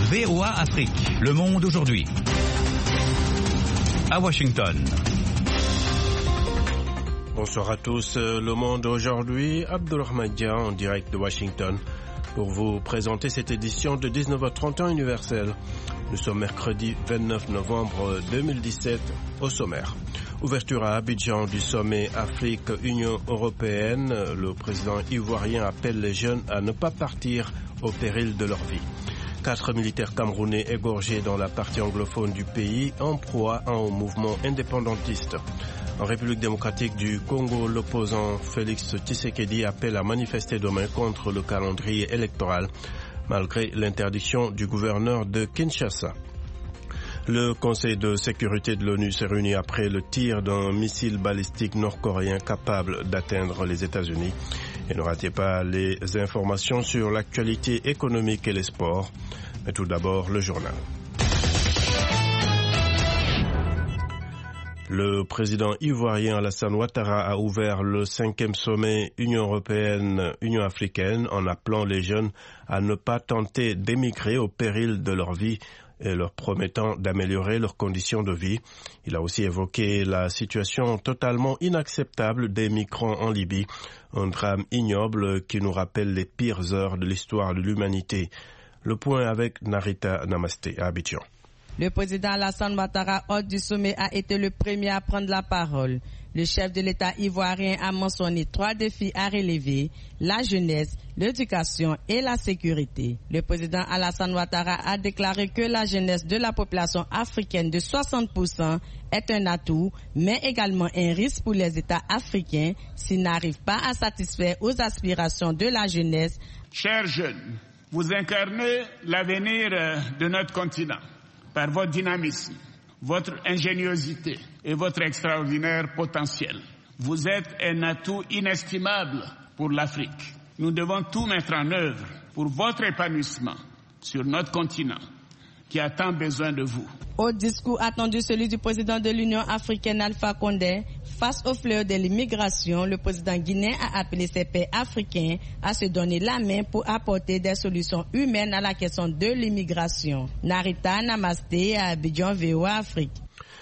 VOA Afrique, le monde aujourd'hui. À Washington. Bonsoir à tous, le monde aujourd'hui, Abdulrahman Dia en direct de Washington pour vous présenter cette édition de 19h31 universelle. Nous sommes mercredi 29 novembre 2017 au sommaire. Ouverture à Abidjan du sommet Afrique-Union européenne. Le président ivoirien appelle les jeunes à ne pas partir au péril de leur vie. 4 militaires camerounais égorgés dans la partie anglophone du pays en proie à un mouvement indépendantiste. En République démocratique du Congo, l'opposant Félix Tshisekedi appelle à manifester demain contre le calendrier électoral, malgré l'interdiction du gouverneur de Kinshasa. Le Conseil de sécurité de l'ONU s'est réuni après le tir d'un missile balistique nord-coréen capable d'atteindre les États-Unis. Et ne ratez pas les informations sur l'actualité économique et les sports. Mais tout d'abord, le journal. Le président ivoirien Alassane Ouattara a ouvert le 5e sommet Union européenne-Union africaine en appelant les jeunes à ne pas tenter d'émigrer au péril de leur vie et leur promettant d'améliorer leurs conditions de vie. Il a aussi évoqué la situation totalement inacceptable des migrants en Libye, un drame ignoble qui nous rappelle les pires heures de l'histoire de l'humanité. Le point avec Narita Namasté à Abidjan. Le président Alassane Ouattara, hôte du sommet, a été le premier à prendre la parole. Le chef de l'État ivoirien a mentionné 3 défis à relever: la jeunesse, l'éducation et la sécurité. Le président Alassane Ouattara a déclaré que la jeunesse de la population africaine de 60% est un atout, mais également un risque pour les États africains s'ils n'arrivent pas à satisfaire aux aspirations de la jeunesse. Chers jeunes, vous incarnez l'avenir de notre continent par votre dynamisme, votre ingéniosité et votre extraordinaire potentiel. Vous êtes un atout inestimable pour l'Afrique. Nous devons tout mettre en œuvre pour votre épanouissement sur notre continent qui a tant besoin de vous. Au discours attendu, celui du président de l'Union africaine Alpha Condé, face au fléau de l'immigration, le président guinéen a appelé ses pairs africains à se donner la main pour apporter des solutions humaines à la question de l'immigration. Narita Namasté à Abidjan, VOA Afrique.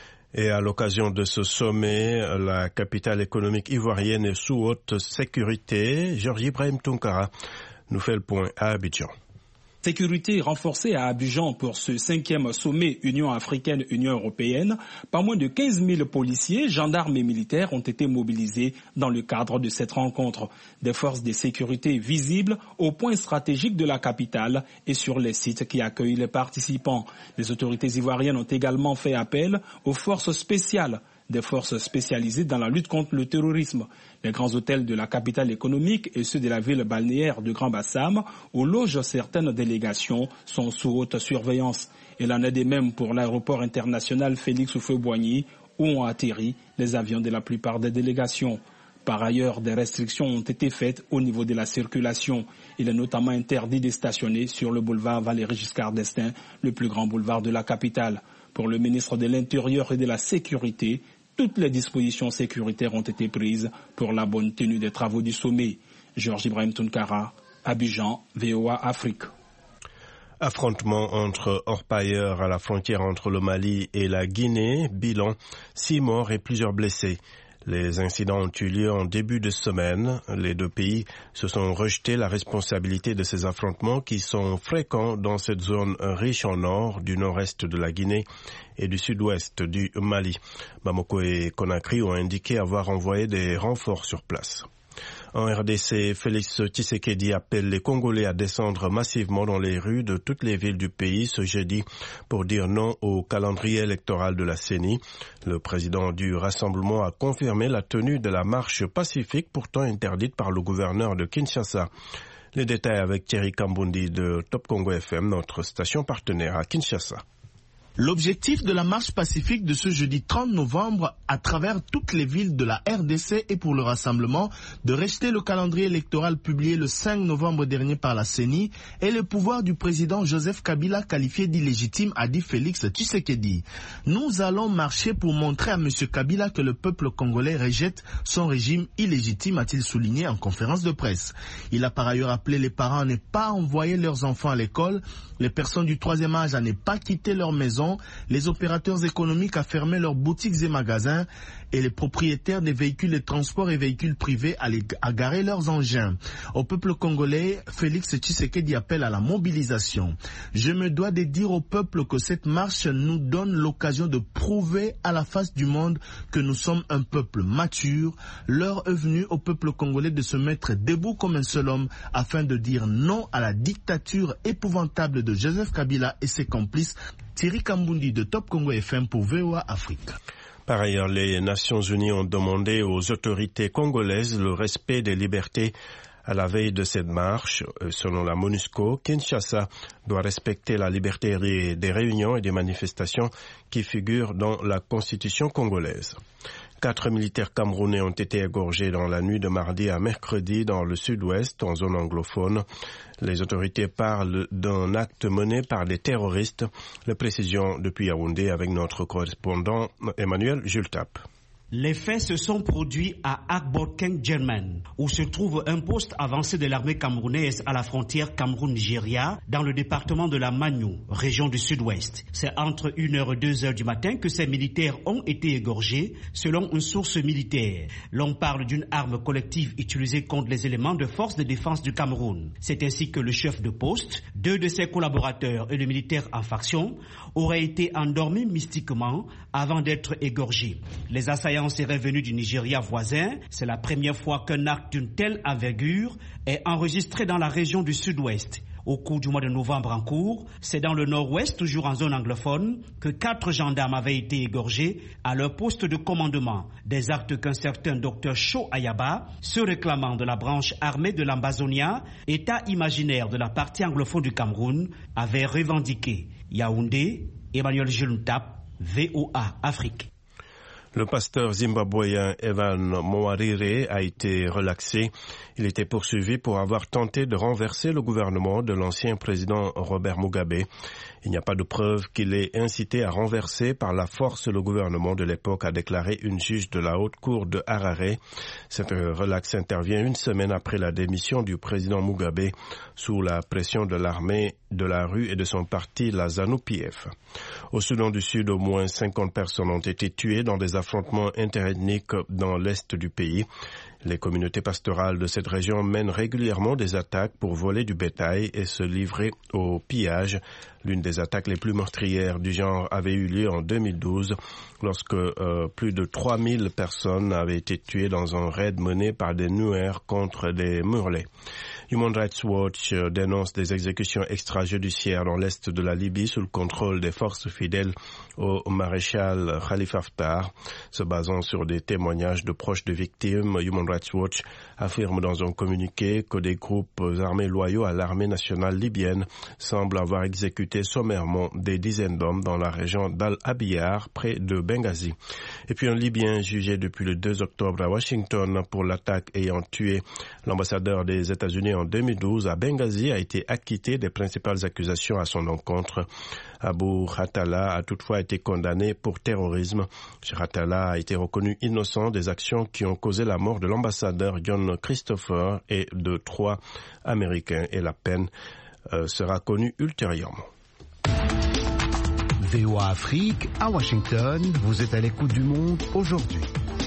Et à l'occasion de ce sommet, la capitale économique ivoirienne est sous haute sécurité. Georges Ibrahim Tounkara nous fait le point à Abidjan. Sécurité renforcée à Abidjan pour ce 5e sommet Union africaine-Union européenne. Pas moins de 15 000 policiers, gendarmes et militaires ont été mobilisés dans le cadre de cette rencontre. Des forces de sécurité visibles aux points stratégiques de la capitale et sur les sites qui accueillent les participants. Les autorités ivoiriennes ont également fait appel aux forces spéciales, des forces spécialisées dans la lutte contre le terrorisme. Les grands hôtels de la capitale économique et ceux de la ville balnéaire de Grand Bassam, où logent certaines délégations, sont sous haute surveillance. Il en est de même pour l'aéroport international Félix Houphouët-Boigny, où ont atterri les avions de la plupart des délégations. Par ailleurs, des restrictions ont été faites au niveau de la circulation. Il est notamment interdit de stationner sur le boulevard Valéry-Giscard d'Estaing, le plus grand boulevard de la capitale. Pour le ministre de l'Intérieur et de la Sécurité, toutes les dispositions sécuritaires ont été prises pour la bonne tenue des travaux du sommet. Georges Ibrahim Tounkara, Abidjan, VOA Afrique. Affrontement entre orpailleurs à la frontière entre le Mali et la Guinée. Bilan, 6 morts et plusieurs blessés. Les incidents ont eu lieu en début de semaine. Les 2 pays se sont rejetés la responsabilité de ces affrontements qui sont fréquents dans cette zone riche en or du nord-est de la Guinée et du sud-ouest du Mali. Bamako et Conakry ont indiqué avoir envoyé des renforts sur place. En RDC, Félix Tshisekedi appelle les Congolais à descendre massivement dans les rues de toutes les villes du pays ce jeudi pour dire non au calendrier électoral de la CENI. Le président du Rassemblement a confirmé la tenue de la marche pacifique pourtant interdite par le gouverneur de Kinshasa. Les détails avec Thierry Kambundi de Top Congo FM, notre station partenaire à Kinshasa. L'objectif de la marche pacifique de ce jeudi 30 novembre à travers toutes les villes de la RDC est pour le rassemblement de rejeter le calendrier électoral publié le 5 novembre dernier par la CENI et le pouvoir du président Joseph Kabila qualifié d'illégitime, a dit Félix Tshisekedi. Nous allons marcher pour montrer à M. Kabila que le peuple congolais rejette son régime illégitime, a-t-il souligné en conférence de presse. Il a par ailleurs appelé les parents à ne pas envoyer leurs enfants à l'école, les personnes du troisième âge à ne pas quitter leur maison, les opérateurs économiques à fermer leurs boutiques et magasins et les propriétaires des véhicules de transport et véhicules privés à garer leurs engins. Au peuple congolais, Félix Tshisekedi appelle à la mobilisation. Je me dois de dire au peuple que cette marche nous donne l'occasion de prouver à la face du monde que nous sommes un peuple mature. L'heure est venue au peuple congolais de se mettre debout comme un seul homme afin de dire non à la dictature épouvantable de Joseph Kabila et ses complices. Thierry Kambundi de Top Congo FM pour VOA Afrique. Par ailleurs, les Nations Unies ont demandé aux autorités congolaises le respect des libertés à la veille de cette marche. Selon la MONUSCO, Kinshasa doit respecter la liberté des réunions et des manifestations qui figurent dans la Constitution congolaise. 4 militaires camerounais ont été égorgés dans la nuit de mardi à mercredi dans le sud-ouest, en zone anglophone. Les autorités parlent d'un acte mené par des terroristes. Les précisions depuis Yaoundé avec notre correspondant Emmanuel Jultap. Les faits se sont produits à Agboken-Germain, où se trouve un poste avancé de l'armée camerounaise à la frontière Cameroun-Nigeria, dans le département de la Magnou, région du sud-ouest. C'est entre 1h et 2h du matin que ces militaires ont été égorgés, selon une source militaire. L'on parle d'une arme collective utilisée contre les éléments de force de défense du Cameroun. C'est ainsi que le chef de poste, 2 de ses collaborateurs et le militaire en faction auraient été endormis mystiquement avant d'être égorgés. Les assaillants seraient venus du Nigeria voisin. C'est la première fois qu'un acte d'une telle envergure est enregistré dans la région du sud-ouest. Au cours du mois de novembre en cours, c'est dans le nord-ouest, toujours en zone anglophone, que 4 gendarmes avaient été égorgés à leur poste de commandement. Des actes qu'un certain Dr Cho Ayaba, se réclamant de la branche armée de l'Ambazonia, état imaginaire de la partie anglophone du Cameroun, avait revendiqué. Yaoundé, Emmanuel Jultap, VOA Afrique. Le pasteur zimbabwéen Evan Mowarire a été relaxé. Il était poursuivi pour avoir tenté de renverser le gouvernement de l'ancien président Robert Mugabe. Il n'y a pas de preuve qu'il ait incité à renverser par la force le gouvernement de l'époque, a déclaré une juge de la haute cour de Harare. Cette relaxe intervient une semaine après la démission du président Mugabe sous la pression de l'armée de la rue et de son parti, la ZANU-PF. Au Soudan du Sud, au moins 50 personnes ont été tuées dans des affrontements interethniques dans l'est du pays. Les communautés pastorales de cette région mènent régulièrement des attaques pour voler du bétail et se livrer au pillage. L'une des attaques les plus meurtrières du genre avait eu lieu en 2012 lorsque plus de 3000 personnes avaient été tuées dans un raid mené par des Nuer contre des Murlés. Human Rights Watch dénonce des exécutions extrajudiciaires dans l'est de la Libye sous le contrôle des forces fidèles au maréchal Khalifa Haftar. Se basant sur des témoignages de proches de victimes, Human Rights Watch affirme dans un communiqué que des groupes armés loyaux à l'armée nationale libyenne semblent avoir exécuté sommairement des dizaines d'hommes dans la région d'Al-Abiyar, près de Benghazi. Et puis un Libyen jugé depuis le 2 octobre à Washington pour l'attaque ayant tué l'ambassadeur des États-Unis en 2012 à Benghazi a été acquitté des principales accusations à son encontre. Abu Khatala a toutefois été condamné pour terrorisme. Khatala a été reconnu innocent des actions qui ont causé la mort de l'ambassadeur John Christopher et de 3 Américains, et la peine sera connue ultérieurement. VOA Afrique, à Washington, vous êtes à l'écoute du monde aujourd'hui.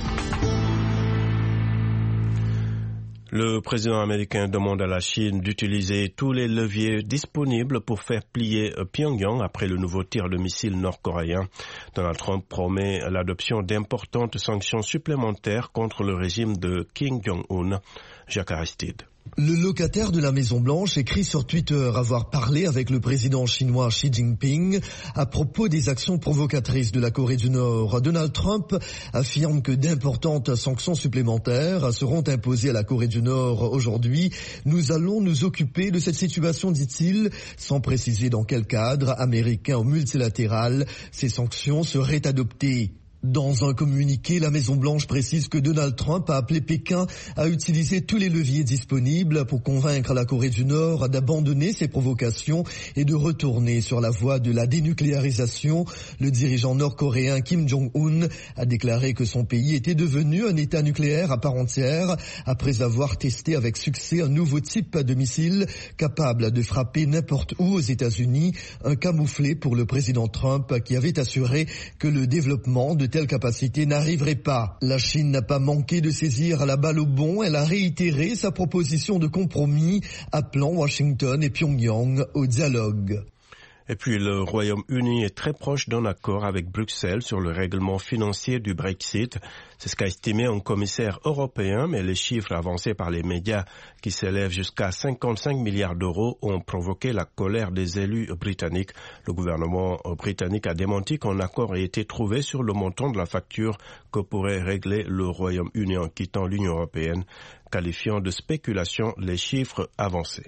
Le président américain demande à la Chine d'utiliser tous les leviers disponibles pour faire plier Pyongyang après le nouveau tir de missiles nord-coréen. Donald Trump promet l'adoption d'importantes sanctions supplémentaires contre le régime de Kim Jong-un. Jacques Aristide. Le locataire de la Maison-Blanche écrit sur Twitter avoir parlé avec le président chinois Xi Jinping à propos des actions provocatrices de la Corée du Nord. Donald Trump affirme que d'importantes sanctions supplémentaires seront imposées à la Corée du Nord aujourd'hui. Nous allons nous occuper de cette situation, dit-il, sans préciser dans quel cadre, américain ou multilatéral, ces sanctions seraient adoptées. Dans un communiqué, la Maison-Blanche précise que Donald Trump a appelé Pékin à utiliser tous les leviers disponibles pour convaincre la Corée du Nord d'abandonner ses provocations et de retourner sur la voie de la dénucléarisation. Le dirigeant nord-coréen Kim Jong-un a déclaré que son pays était devenu un État nucléaire à part entière après avoir testé avec succès un nouveau type de missile capable de frapper n'importe où aux États-Unis, un camouflet pour le président Trump qui avait assuré que le développement de telle capacité n'arriverait pas. La Chine n'a pas manqué de saisir la balle au bond. Elle a réitéré sa proposition de compromis, appelant Washington et Pyongyang au dialogue. Et puis le Royaume-Uni est très proche d'un accord avec Bruxelles sur le règlement financier du Brexit. C'est ce qu'a estimé un commissaire européen, mais les chiffres avancés par les médias qui s'élèvent jusqu'à 55 milliards d'euros ont provoqué la colère des élus britanniques. Le gouvernement britannique a démenti qu'un accord ait été trouvé sur le montant de la facture que pourrait régler le Royaume-Uni en quittant l'Union européenne, qualifiant de spéculation les chiffres avancés.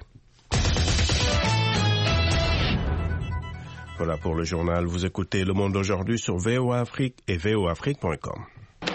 Voilà pour le journal. Vous écoutez Le Monde aujourd'hui sur VOA Afrique et voaafrique.com.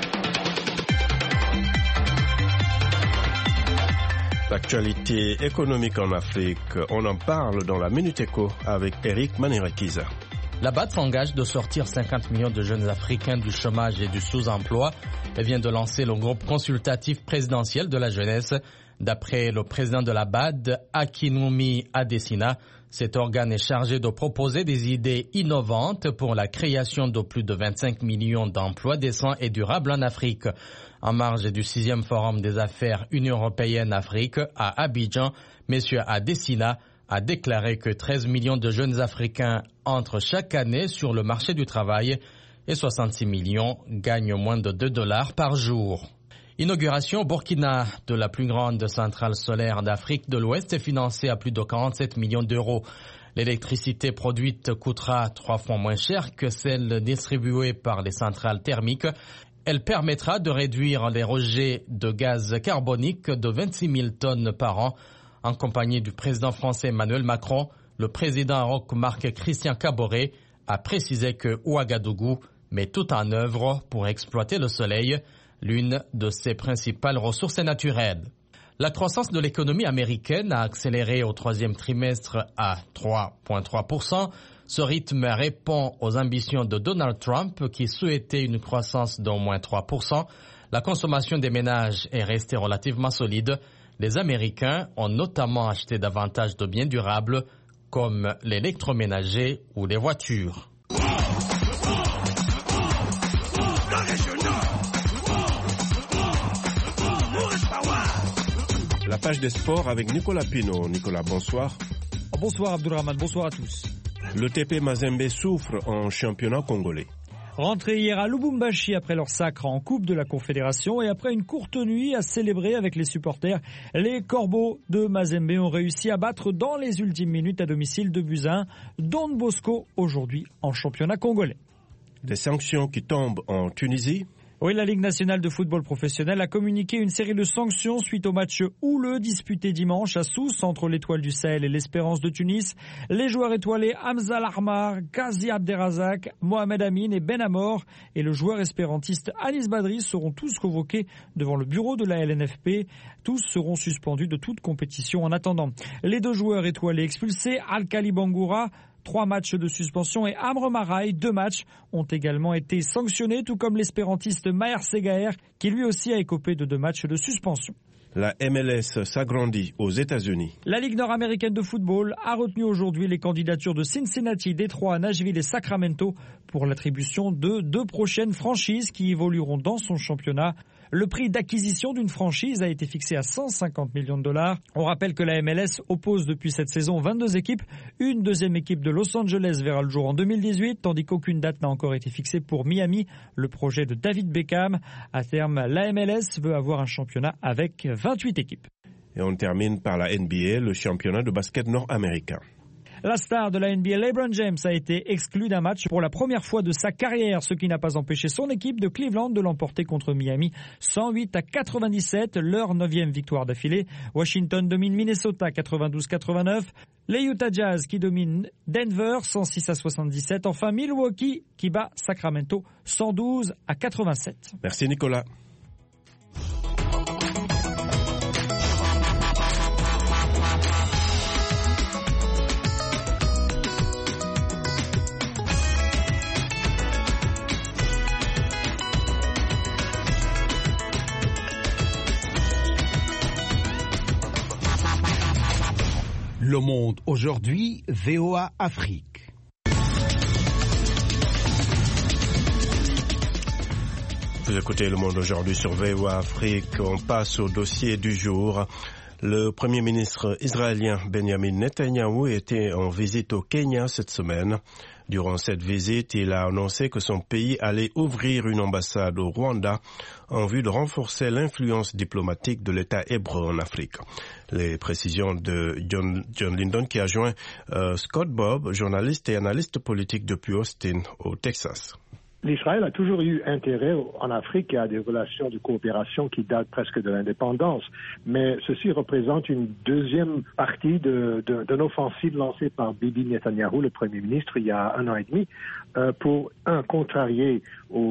L'actualité économique en Afrique, on en parle dans la Minute Éco avec Eric Manirakiza. La BAD s'engage de sortir 50 millions de jeunes Africains du chômage et du sous-emploi. Elle vient de lancer le groupe consultatif présidentiel de la jeunesse. D'après le président de la BAD, Akinwumi Adesina, cet organe est chargé de proposer des idées innovantes pour la création de plus de 25 millions d'emplois décents et durables en Afrique. En marge du 6e Forum des affaires Union européenne-Afrique à Abidjan, M. Adesina a déclaré que 13 millions de jeunes Africains entrent chaque année sur le marché du travail et 66 millions gagnent moins de $2 par jour. Inauguration au Burkina de la plus grande centrale solaire d'Afrique de l'Ouest est financée à plus de 47 millions d'euros. L'électricité produite coûtera 3 fois moins cher que celle distribuée par les centrales thermiques. Elle permettra de réduire les rejets de gaz carbonique de 26 000 tonnes par an. En compagnie du président français Emmanuel Macron, le président roch Marc Christian Caboret a précisé que Ouagadougou met tout en œuvre pour exploiter le soleil, l'une de ses principales ressources naturelles. La croissance de l'économie américaine a accéléré au 3e trimestre à 3,3%. Ce rythme répond aux ambitions de Donald Trump qui souhaitait une croissance d'au moins 3%. La consommation des ménages est restée relativement solide. Les Américains ont notamment acheté davantage de biens durables comme l'électroménager ou les voitures. La page des sports avec Nicolas Pinault. Nicolas, bonsoir. Bonsoir Abdulrahman, bonsoir à tous. Le TP Mazembe souffre en championnat congolais. Rentré hier à Lubumbashi après leur sacre en Coupe de la Confédération et après une courte nuit à célébrer avec les supporters, les Corbeaux de Mazembe ont réussi à battre dans les ultimes minutes à domicile de Buzyn, Don Bosco aujourd'hui en championnat congolais. Des sanctions qui tombent en Tunisie. Oui, la Ligue nationale de football professionnel a communiqué une série de sanctions suite au match houleux disputé dimanche à Sousse entre l'Étoile du Sahel et l'Espérance de Tunis. Les joueurs étoilés Hamza Lahmar, Ghazi Abderrazak, Mohamed Amin et Ben Amor et le joueur espérantiste Anis Badri seront tous convoqués devant le bureau de la LNFP. Tous seront suspendus de toute compétition en attendant. Les 2 joueurs étoilés expulsés, Al-Khali Bangoura, 3 matchs de suspension et Amr Maraï, 2 matchs, ont également été sanctionnés, tout comme l'espérantiste Maher Segaer, qui lui aussi a écopé de 2 matchs de suspension. La MLS s'agrandit aux États-Unis. La Ligue nord-américaine de football a retenu aujourd'hui les candidatures de Cincinnati, Détroit, Nashville et Sacramento pour l'attribution de 2 prochaines franchises qui évolueront dans son championnat. Le prix d'acquisition d'une franchise a été fixé à 150 millions de dollars. On rappelle que la MLS oppose depuis cette saison 22 équipes. Une deuxième équipe de Los Angeles verra le jour en 2018, tandis qu'aucune date n'a encore été fixée pour Miami, le projet de David Beckham. À terme, la MLS veut avoir un championnat avec 28 équipes. Et on termine par la NBA, le championnat de basket nord-américain. La star de la NBA, LeBron James, a été exclu d'un match pour la première fois de sa carrière, ce qui n'a pas empêché son équipe de Cleveland de l'emporter contre Miami 108-97, leur 9e victoire d'affilée. Washington domine Minnesota 92-89. Les Utah Jazz qui dominent Denver 106-77. Enfin, Milwaukee qui bat Sacramento 112-87. Merci Nicolas. Le Monde aujourd'hui, VOA Afrique. Vous écoutez Le Monde aujourd'hui sur VOA Afrique. On passe au dossier du jour. Le Premier ministre israélien Benjamin Netanyahou était en visite au Kenya cette semaine. Durant cette visite, il a annoncé que son pays allait ouvrir une ambassade au Rwanda en vue de renforcer l'influence diplomatique de l'État hébreu en Afrique. Les précisions de John Lindon qui a joint Scott Bob, journaliste et analyste politique depuis Austin, au Texas. L'Israël a toujours eu intérêt en Afrique à des relations de coopération qui datent presque de l'indépendance, mais ceci représente une deuxième partie d'une offensive lancée par Bibi Netanyahou, le Premier ministre, il y a 1 an et demi, pour contrarier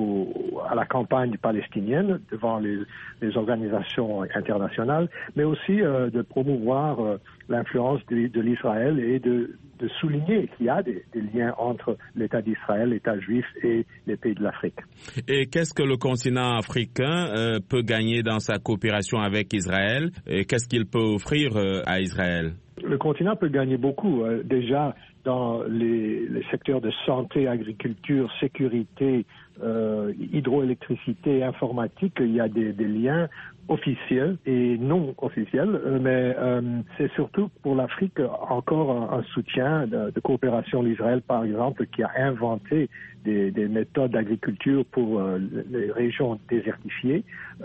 à la campagne palestinienne devant les organisations internationales, mais aussi de promouvoir l'influence de l'Israël et de souligner qu'il y a des liens entre l'État d'Israël, l'État juif et les pays de l'Afrique. Et qu'est-ce que le continent africain peut gagner dans sa coopération avec Israël? Et qu'est-ce qu'il peut offrir à Israël? Le continent peut gagner beaucoup. Déjà, dans les secteurs de santé, agriculture, sécurité, hydroélectricité, informatique, il y a des liens officiels et non officiels, mais c'est surtout pour l'Afrique encore un soutien de coopération. L'Israël, par exemple, qui a inventé des méthodes d'agriculture pour les régions désertifiées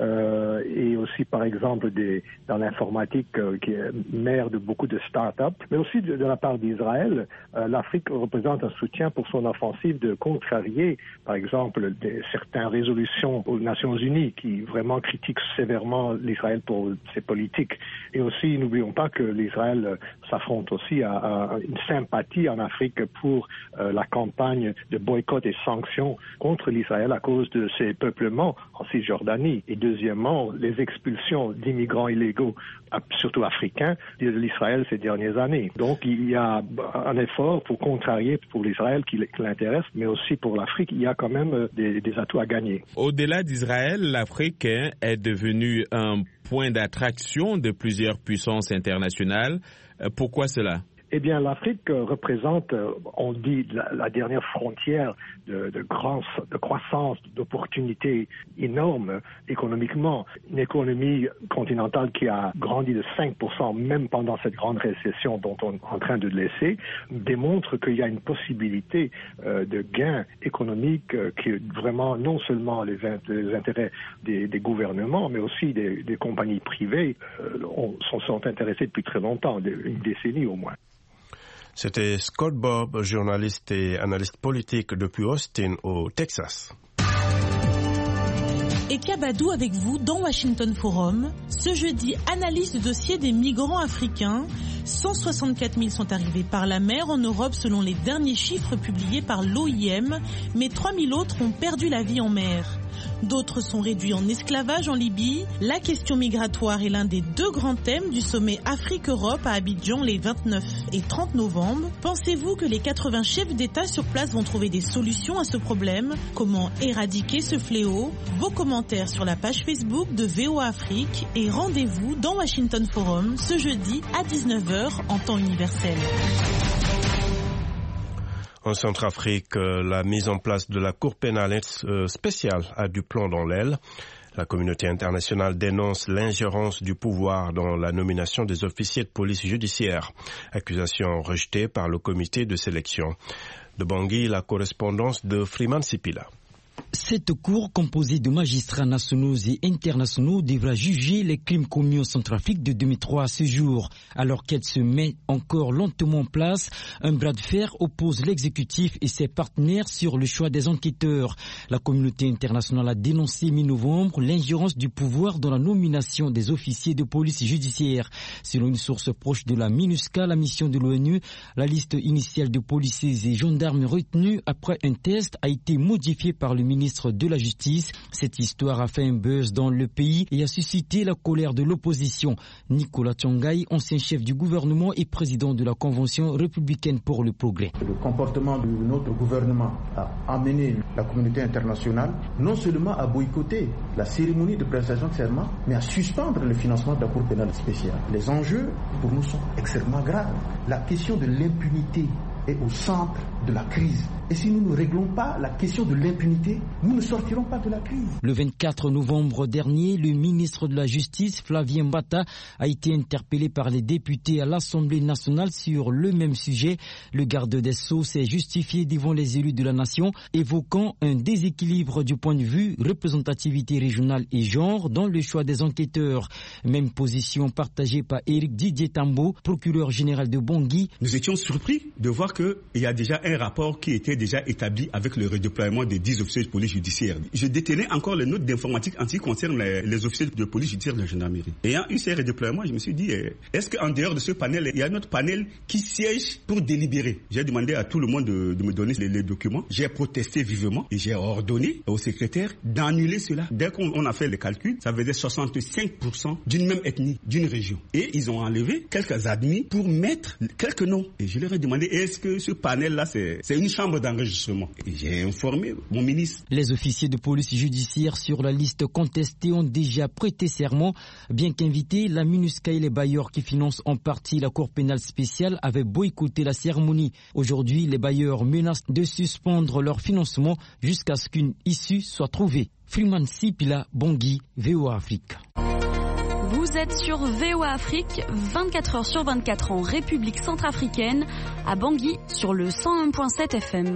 et aussi, par exemple, dans l'informatique qui est mère de beaucoup de start-up, mais aussi de la part d'Israël, l'Afrique représente un soutien pour son offensive de contrarier, par exemple, certaines résolutions aux Nations Unies qui vraiment critiquent sévèrement l'Israël pour ses politiques. Et aussi, n'oublions pas que l'Israël s'affronte aussi à une sympathie en Afrique pour la campagne de boycott et sanctions contre l'Israël à cause de ses peuplements en Cisjordanie. Et deuxièmement, les expulsions d'immigrants illégaux, surtout africains, de l'Israël ces dernières années. Donc, il y a un effort pour contrarier pour l'Israël qui l'intéresse, mais aussi pour l'Afrique, il y a quand même des atouts à gagner. Au-delà d'Israël, l'Afrique est devenue un point d'attraction de plusieurs puissances internationales. Pourquoi cela? Eh bien, l'Afrique représente, on dit, la dernière frontière de croissance, d'opportunités énormes économiquement. Une économie continentale qui a grandi de 5%, même pendant cette grande récession dont on est en train de laisser, démontre qu'il y a une possibilité de gain économique qui est vraiment non seulement les intérêts des gouvernements, mais aussi des compagnies privées sont intéressées depuis très longtemps, une décennie au moins. C'était Scott Bob, journaliste et analyste politique depuis Austin, au Texas. Et Kabadou avec vous dans Washington Forum. Ce jeudi, analyse du dossier des migrants africains. 164 000 sont arrivés par la mer en Europe selon les derniers chiffres publiés par l'OIM, mais 3 000 autres ont perdu la vie en mer. D'autres sont réduits en esclavage en Libye. La question migratoire est l'un des 2 grands thèmes du sommet Afrique-Europe à Abidjan les 29 et 30 novembre. Pensez-vous que les 80 chefs d'État sur place vont trouver des solutions à ce problème? Comment éradiquer ce fléau? Vos commentaires sur la page Facebook de VOA Afrique et rendez-vous dans Washington Forum ce jeudi à 19h en temps universel. En Centrafrique, la mise en place de la Cour pénale spéciale a du plomb dans l'aile. La communauté internationale dénonce l'ingérence du pouvoir dans la nomination des officiers de police judiciaire. Accusation rejetée par le comité de sélection. De Bangui, la correspondance de Freeman Sipila. Cette cour, composée de magistrats nationaux et internationaux, devra juger les crimes commis en Centrafrique de 2003 à ce jour. Alors qu'elle se met encore lentement en place, un bras de fer oppose l'exécutif et ses partenaires sur le choix des enquêteurs. La communauté internationale a dénoncé mi-novembre l'ingérence du pouvoir dans la nomination des officiers de police judiciaire. Selon une source proche de la MINUSCA, la mission de l'ONU, la liste initiale de policiers et gendarmes retenus après un test a été modifiée par le ministre de la Justice. Cette histoire a fait un buzz dans le pays et a suscité la colère de l'opposition. Nicolas Tchongaï, ancien chef du gouvernement et président de la Convention républicaine pour le progrès. Le comportement de notre gouvernement a amené la communauté internationale non seulement à boycotter la cérémonie de prestation de serment, mais à suspendre le financement de la Cour pénale spéciale. Les enjeux pour nous sont extrêmement graves. La question de l'impunité est au centre de la crise. Et si nous ne réglons pas la question de l'impunité, nous ne sortirons pas de la crise. Le 24 novembre dernier, le ministre de la Justice, Flavien Mbata, a été interpellé par les députés à l'Assemblée nationale sur le même sujet. Le garde des Sceaux s'est justifié devant les élus de la nation, évoquant un déséquilibre du point de vue représentativité régionale et genre dans le choix des enquêteurs. Même position partagée par Éric Didier Tambo, procureur général de Bangui. Nous étions surpris de voir qu'il y a déjà un rapport qui était déjà établi avec le redéploiement des 10 officiers de police judiciaire. Je détenais encore les notes d'informatique en ce qui concerne les officiers de police judiciaire de la gendarmerie. Ayant eu ces redéploiements, je me suis dit, est-ce qu'en dehors de ce panel, il y a un autre panel qui siège pour délibérer? J'ai demandé à tout le monde de me donner les documents. J'ai protesté vivement et j'ai ordonné au secrétaire d'annuler cela. Dès qu'on a fait les calculs, ça faisait 65% d'une même ethnie, d'une région. Et ils ont enlevé quelques admis pour mettre quelques noms. Et je leur ai demandé, est-ce que ce panel-là, c'est une chambre d'enregistrement? Et j'ai informé mon ministre. Les officiers de police judiciaire sur la liste contestée ont déjà prêté serment. Bien qu'invités, la MINUSCA et les bailleurs qui financent en partie la Cour pénale spéciale avaient boycotté la cérémonie. Aujourd'hui, les bailleurs menacent de suspendre leur financement jusqu'à ce qu'une issue soit trouvée. Freeman Sipila, Bangui, VOA Afrique. Vous êtes sur VOA Afrique, 24 heures sur 24 en République centrafricaine, à Bangui sur le 101.7 FM.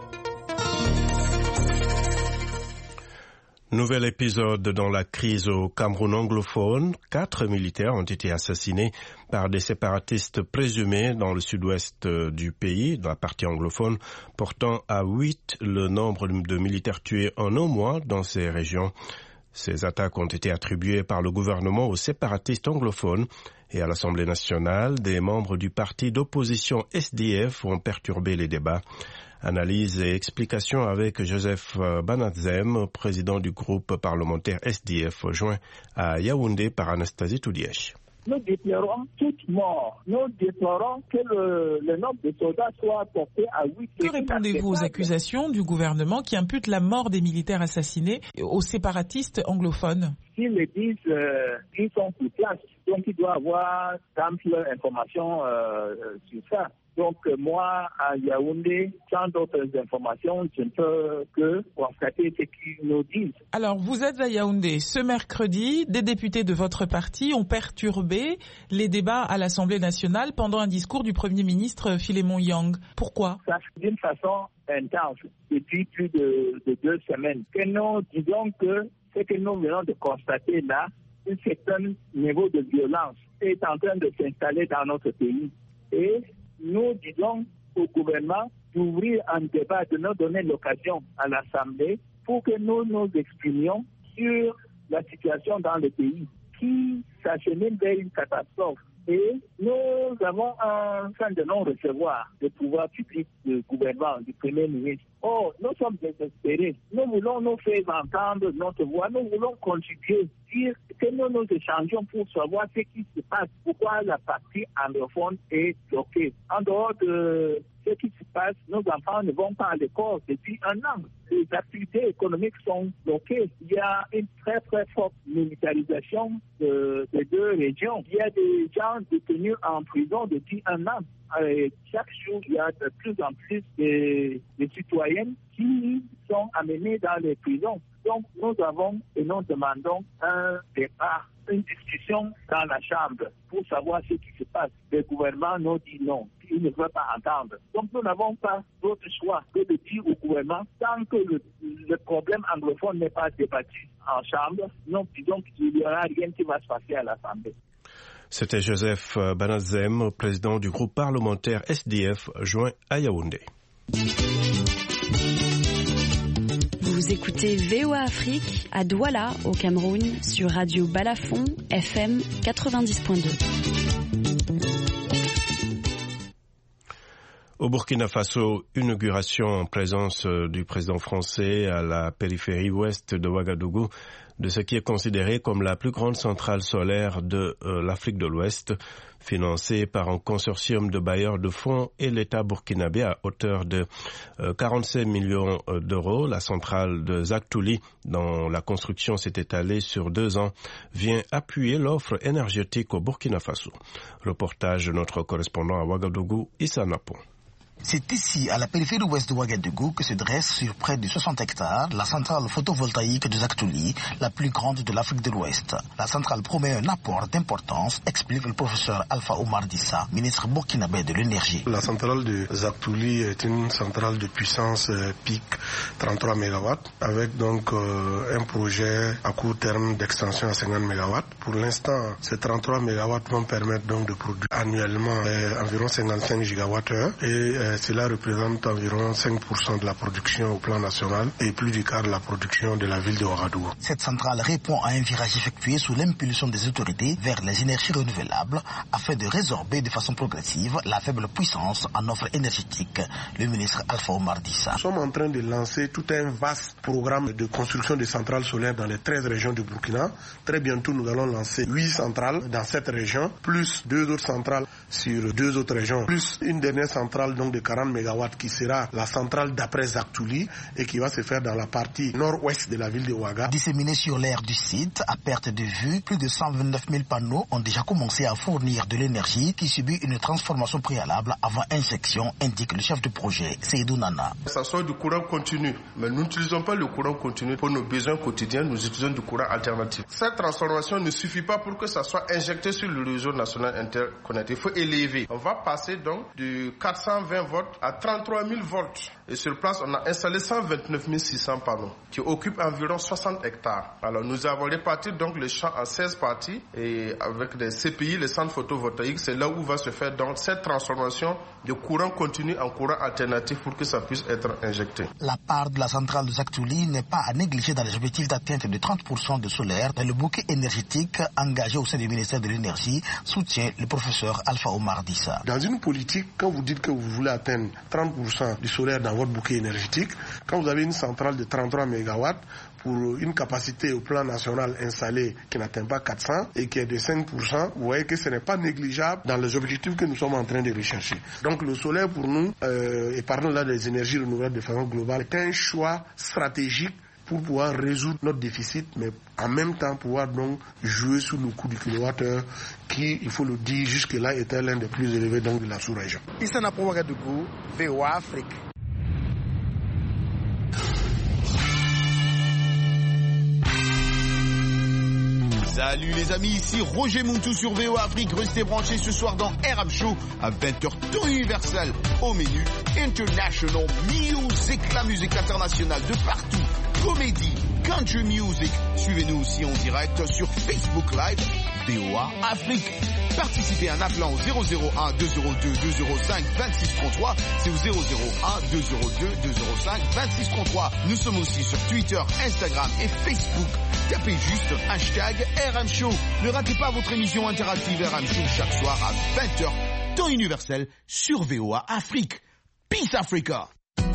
Nouvel épisode dans la crise au Cameroun anglophone. 4 militaires ont été assassinés par des séparatistes présumés dans le sud-ouest du pays, dans la partie anglophone, portant à 8 le nombre de militaires tués en un mois dans ces régions. Ces attaques ont été attribuées par le gouvernement aux séparatistes anglophones et à l'Assemblée nationale. Des membres du parti d'opposition SDF ont perturbé les débats. Analyse et explication avec Joseph Banazem, président du groupe parlementaire SDF, joint à Yaoundé par Anastasie Toudièche. Nous déplorons toute mort. Nous déplorons que le nombre de soldats soit porté à 8. Que répondez-vous aux accusations du gouvernement qui imputent la mort des militaires assassinés aux séparatistes anglophones? S'ils le disent, ils sont sur place. Donc il doit y avoir d'ample information sur ça. Donc moi, à Yaoundé, sans d'autres informations, je ne peux que constater ce qu'ils nous disent. Alors, vous êtes à Yaoundé. Ce mercredi, des députés de votre parti ont perturbé les débats à l'Assemblée nationale pendant un discours du Premier ministre Philémon Yang. Pourquoi? D'une façon intense, depuis plus de 2 semaines. Que nous disons que ce que nous venons de constater là, un certain niveau de violence est en train de s'installer dans notre pays. Et nous disons au gouvernement d'ouvrir un débat, de nous donner l'occasion à l'Assemblée pour que nous nous exprimions sur la situation dans le pays qui s'achemine vers une catastrophe. Et nous avons un fin de non-recevoir du pouvoir public, du gouvernement, du Premier ministre. Oh, nous sommes désespérés. Nous voulons nous faire entendre notre voix. Nous voulons contribuer, dire que nous échangeons pour savoir ce qui se passe. Pourquoi la partie anglophone est bloquée. En dehors de ce qui se passe, nos enfants ne vont pas à l'école depuis 1 an. Les activités économiques sont bloquées. Il y a une très très forte militarisation des 2 régions. Il y a des gens détenus en prison depuis 1 an. chaque jour, il y a de plus en plus de citoyennes qui sont amenées dans les prisons. Donc, nous avons et nous demandons un débat, une discussion dans la Chambre pour savoir ce qui se passe. Le gouvernement nous dit non, il ne veut pas entendre. Donc, nous n'avons pas d'autre choix que de dire au gouvernement, tant que le problème anglophone n'est pas débattu en Chambre, nous disons qu'il n'y aura rien qui va se passer à l'Assemblée. C'était Joseph Banazem, président du groupe parlementaire SDF, joint à Yaoundé. Vous écoutez VOA Afrique à Douala, au Cameroun, sur Radio Balafon, FM 90.2. Au Burkina Faso, inauguration en présence du président français à la périphérie ouest de Ouagadougou de ce qui est considéré comme la plus grande centrale solaire de l'Afrique de l'Ouest, financée par un consortium de bailleurs de fonds et l'État burkinabé à hauteur de 45 millions d'euros. La centrale de Zaktouli, dont la construction s'est étalée sur 2 ans, vient appuyer l'offre énergétique au Burkina Faso. Reportage de notre correspondant à Ouagadougou, Issa Napon. C'est ici, à la périphérie ouest de Ouagadougou, que se dresse sur près de 60 hectares la centrale photovoltaïque de Zaktouli, la plus grande de l'Afrique de l'Ouest. La centrale promet un apport d'importance, explique le professeur Alpha Omar Dissa, ministre burkinabé de l'énergie. La centrale de Zaktouli est une centrale de puissance pic 33 MW, avec donc un projet à court terme d'extension à 50 MW. Pour l'instant, ces 33 MW vont permettre donc de produire annuellement environ 55 GWh et cela représente environ 5% de la production au plan national et plus du quart de la production de la ville de Ouagadougou. Cette centrale répond à un virage effectué sous l'impulsion des autorités vers les énergies renouvelables afin de résorber de façon progressive la faible puissance en offre énergétique. Le ministre Alpha Omar Dissa. Nous sommes en train de lancer tout un vaste programme de construction de centrales solaires dans les 13 régions du Burkina. Très bientôt, nous allons lancer 8 centrales dans cette région, plus 2 autres centrales sur 2 autres régions, plus une dernière centrale donc de 40 MW qui sera la centrale d'après Zaktouli et qui va se faire dans la partie nord-ouest de la ville de Ouaga. Disséminés sur l'aire du site, à perte de vue, plus de 129 000 panneaux ont déjà commencé à fournir de l'énergie qui subit une transformation préalable avant injection, indique le chef de projet, Seydou Nana. Ça sort du courant continu, mais nous n'utilisons pas le courant continu pour nos besoins quotidiens, nous utilisons du courant alternatif. Cette transformation ne suffit pas pour que ça soit injecté sur le réseau national interconnecté. Il faut élever. On va passer donc de 420 volts à 33 000 volts. Et sur place, on a installé 129 600 panneaux qui occupent environ 60 hectares. Alors nous avons réparti donc les champs en 16 parties et avec des CPI, les centres photovoltaïques, c'est là où va se faire donc cette transformation de courant continu en courant alternatif pour que ça puisse être injecté. La part de la centrale de Zaktouli n'est pas à négliger dans les objectifs d'atteinte de 30% de solaire dans le bouquet énergétique engagé au sein du ministère de l'énergie, soutient le professeur Alpha Omar Dissa. Dans une politique, quand vous dites que vous voulez atteindre 30% du solaire dans votre bouquet énergétique, quand vous avez une centrale de 33 MW pour une capacité au plan national installée qui n'atteint pas 400 et qui est de 5%, vous voyez que ce n'est pas négligeable dans les objectifs que nous sommes en train de rechercher. Donc le solaire pour nous, et parlons là des énergies renouvelables de façon globale, est un choix stratégique pour pouvoir résoudre notre déficit, mais en même temps pouvoir donc jouer sur le coût du kilowattheure qui, il faut le dire, jusque-là était l'un des plus élevés donc, de la sous-région. Issa Napon, Ouagadougou, VOA Afrique. Salut les amis, ici Roger Montou sur VOA Afrique. Restez branchés ce soir dans RM Show à 20h temps universel. Au menu, International Music, la musique internationale de partout. Comédie, country music. Suivez-nous aussi en direct sur Facebook Live, VOA Afrique. Participez en appelant au 001 202 205 2633. C'est au 001 202 205 2633. Nous sommes aussi sur Twitter, Instagram et Facebook. Tapez juste hashtag RM Show. Ne ratez pas votre émission interactive RM Show chaque soir à 20h, temps universel sur VOA Afrique. Peace Africa!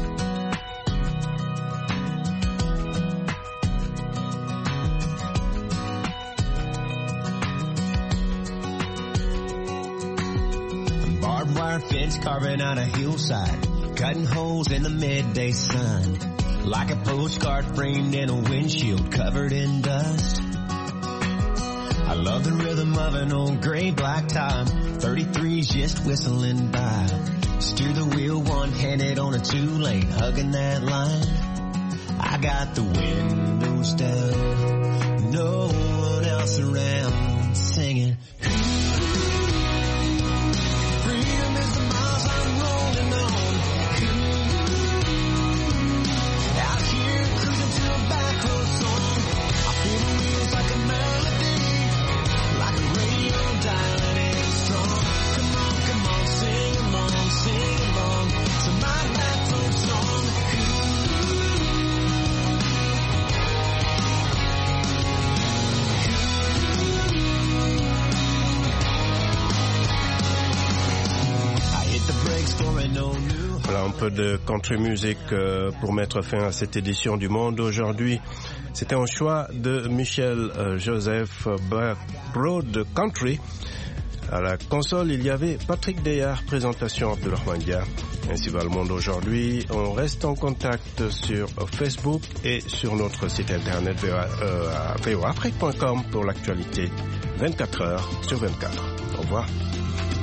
Barbed wire fence carving on a hillside, cutting holes in the midday sun, like a postcard framed in a windshield covered in dust. I love the rhythm of an old gray black top. 33's just whistling by. Steer the wheel one-handed on a two-lane, hugging that line. I got the windows down, no one else around, singing. Freedom is the miles I'm rolling on. Out here cruising to a back road song. I feel the wheels like a melody, like a radio dialing in strong. Come on, sing along to my back road song. Voilà un peu de country music pour mettre fin à cette édition du Monde aujourd'hui. C'était un choix de Michel Joseph Broad Country. À la console, il y avait Patrick Deyard, présentation Abdulrahman Dia. Ainsi va le Monde aujourd'hui. On reste en contact sur Facebook et sur notre site internet voafrique.com pour l'actualité 24 heures sur 24. Au revoir.